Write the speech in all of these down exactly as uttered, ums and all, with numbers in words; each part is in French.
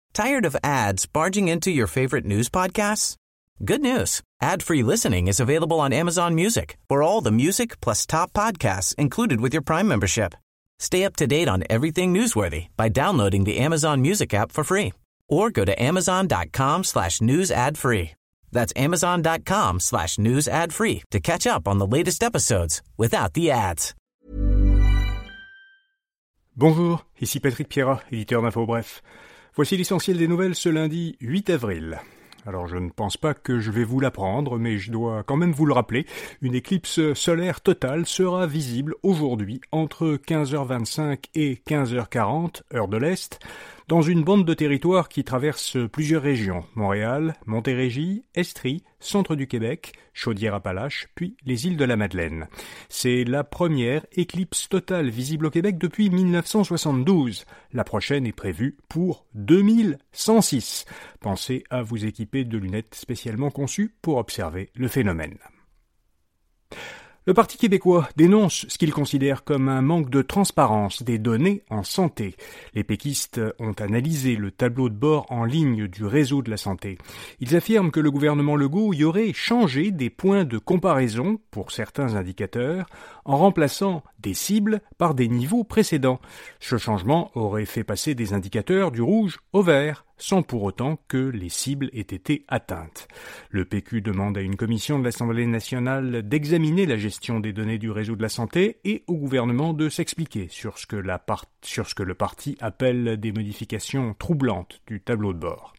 Tired of ads barging into your favorite news podcasts? Good news. Ad-free listening is available on Amazon Music for all the music plus top podcasts included with your Prime membership. Stay up to date on everything newsworthy by downloading the Amazon Music app for free or go to amazon.com slash news ad free. That's amazon.com slash news ad free to catch up on the latest episodes without the ads. Bonjour, ici Patrick Pierrat, éditeur d'Info Bref. Voici l'essentiel des nouvelles ce lundi huit avril. Alors je ne pense pas que je vais vous l'apprendre, mais je dois quand même vous le rappeler. Une éclipse solaire totale sera visible aujourd'hui entre quinze heures vingt-cinq et quinze heures quarante, heure de l'Est, dans une bande de territoire qui traverse plusieurs régions. Montréal, Montérégie, Estrie, centre du Québec, Chaudière-Appalaches, puis les îles de la Madeleine. C'est la première éclipse totale visible au Québec depuis mille neuf cent soixante-douze. La prochaine est prévue pour deux mille cent six. Pensez à vous équiper de lunettes spécialement conçues pour observer le phénomène. Le Parti québécois dénonce ce qu'il considère comme un manque de transparence des données en santé. Les péquistes ont analysé le tableau de bord en ligne du réseau de la santé. Ils affirment que le gouvernement Legault y aurait changé des points de comparaison pour certains indicateurs en remplaçant des cibles par des niveaux précédents. Ce changement aurait fait passer des indicateurs du rouge au vert, sans pour autant que les cibles aient été atteintes. Le P Q demande à une commission de l'Assemblée nationale d'examiner la gestion des données du réseau de la santé et au gouvernement de s'expliquer sur ce que, la part... sur ce que le parti appelle des modifications troublantes du tableau de bord.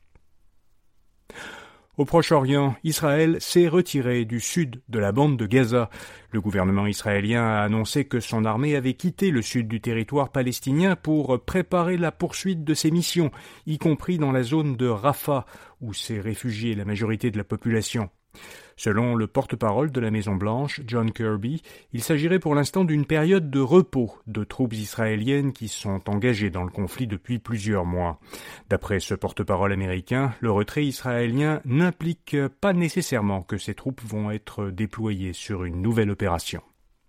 Au Proche-Orient, Israël s'est retiré du sud de la bande de Gaza. Le gouvernement israélien a annoncé que son armée avait quitté le sud du territoire palestinien pour préparer la poursuite de ses missions, y compris dans la zone de Rafah, où s'est réfugiée la majorité de la population. Selon le porte-parole de la Maison-Blanche, John Kirby, il s'agirait pour l'instant d'une période de repos de troupes israéliennes qui sont engagées dans le conflit depuis plusieurs mois. D'après ce porte-parole américain, le retrait israélien n'implique pas nécessairement que ces troupes vont être déployées sur une nouvelle opération.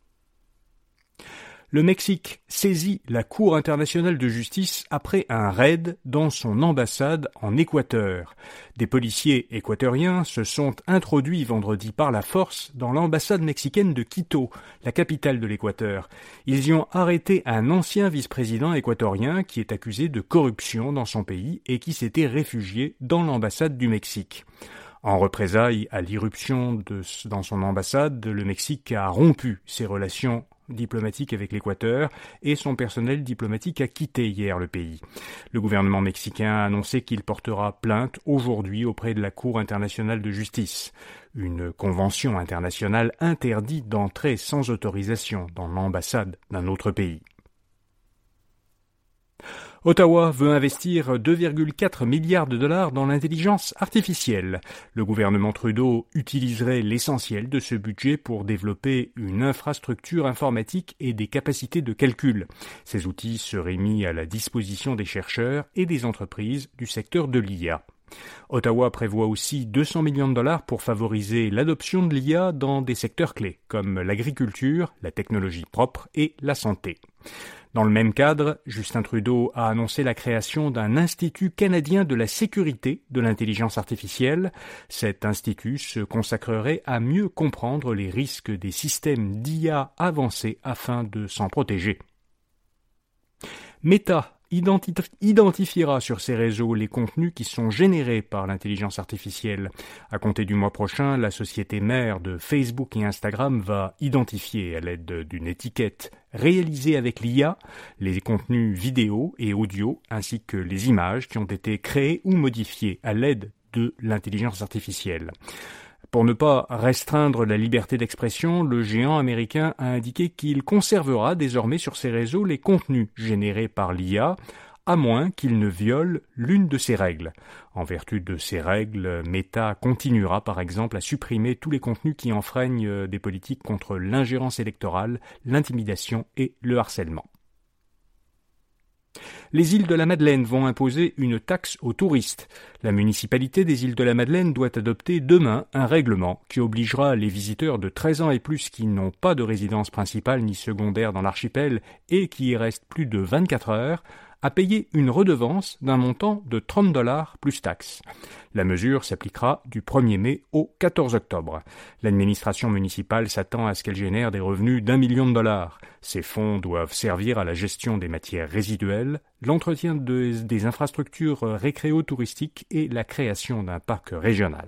Le Mexique saisit la Cour internationale de justice après un raid dans son ambassade en Équateur. Des policiers équatoriens se sont introduits vendredi par la force dans l'ambassade mexicaine de Quito, la capitale de l'Équateur. Ils y ont arrêté un ancien vice-président équatorien qui est accusé de corruption dans son pays et qui s'était réfugié dans l'ambassade du Mexique. En représailles à l'irruption de, dans son ambassade, le Mexique a rompu ses relations diplomatique avec l'Équateur et son personnel diplomatique a quitté hier le pays. Le gouvernement mexicain a annoncé qu'il portera plainte aujourd'hui auprès de la Cour internationale de justice. Une convention internationale interdit d'entrer sans autorisation dans l'ambassade d'un autre pays. Ottawa veut investir deux virgule quatre milliards de dollars dans l'intelligence artificielle. Le gouvernement Trudeau utiliserait l'essentiel de ce budget pour développer une infrastructure informatique et des capacités de calcul. Ces outils seraient mis à la disposition des chercheurs et des entreprises du secteur de l'I A. Ottawa prévoit aussi deux cents millions de dollars pour favoriser l'adoption de l'I A dans des secteurs clés comme l'agriculture, la technologie propre et la santé. Dans le même cadre, Justin Trudeau a annoncé la création d'un Institut canadien de la sécurité de l'intelligence artificielle. Cet institut se consacrerait à mieux comprendre les risques des systèmes d'I A avancés afin de s'en protéger. Meta identif- identifiera sur ses réseaux les contenus qui sont générés par l'intelligence artificielle. À compter du mois prochain, la société mère de Facebook et Instagram va identifier à l'aide d'une étiquette réalisée avec l'I A les contenus vidéo et audio ainsi que les images qui ont été créées ou modifiées à l'aide de l'intelligence artificielle. Pour ne pas restreindre la liberté d'expression, le géant américain a indiqué qu'il conservera désormais sur ses réseaux les contenus générés par l'I A, à moins qu'il ne viole l'une de ces règles. En vertu de ces règles, Meta continuera par exemple à supprimer tous les contenus qui enfreignent des politiques contre l'ingérence électorale, l'intimidation et le harcèlement. Les îles de la Madeleine vont imposer une taxe aux touristes. La municipalité des îles de la Madeleine doit adopter demain un règlement qui obligera les visiteurs de treize ans et plus qui n'ont pas de résidence principale ni secondaire dans l'archipel et qui y restent plus de vingt-quatre heures à payer une redevance d'un montant de trente dollars plus taxes. La mesure s'appliquera du premier mai au quatorze octobre. L'administration municipale s'attend à ce qu'elle génère des revenus d'un million de dollars. Ces fonds doivent servir à la gestion des matières résiduelles, l'entretien de, des infrastructures récréo-touristiques et la création d'un parc régional.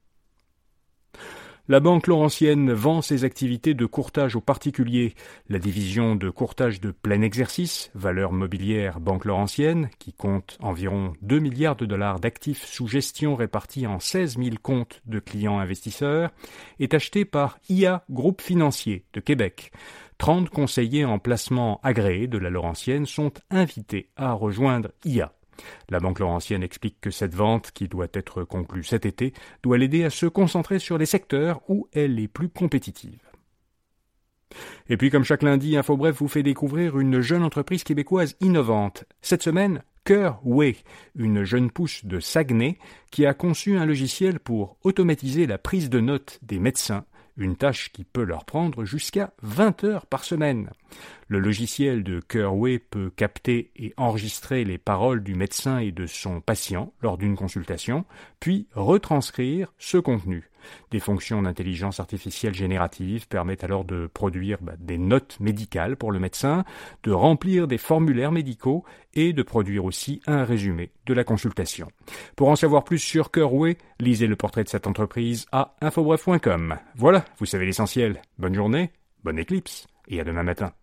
La Banque Laurentienne vend ses activités de courtage aux particuliers. La division de courtage de plein exercice, valeur mobilière Banque Laurentienne, qui compte environ deux milliards de dollars d'actifs sous gestion répartis en seize mille comptes de clients investisseurs, est achetée par I A Groupe Financier de Québec. trente conseillers en placement agréés de la Laurentienne sont invités à rejoindre I A. La Banque Laurentienne explique que cette vente, qui doit être conclue cet été, doit l'aider à se concentrer sur les secteurs où elle est plus compétitive. Et puis, comme chaque lundi, InfoBref vous fait découvrir une jeune entreprise québécoise innovante. Cette semaine, CareWay, une jeune pousse de Saguenay, qui a conçu un logiciel pour automatiser la prise de notes des médecins, une tâche qui peut leur prendre jusqu'à vingt heures par semaine. Le logiciel de CareWay peut capter et enregistrer les paroles du médecin et de son patient lors d'une consultation, puis retranscrire ce contenu. Des fonctions d'intelligence artificielle générative permettent alors de produire bah, des notes médicales pour le médecin, de remplir des formulaires médicaux et de produire aussi un résumé de la consultation. Pour en savoir plus sur CareWay, lisez le portrait de cette entreprise à infobref point com. Voilà, vous savez l'essentiel. Bonne journée, bonne éclipse et à demain matin.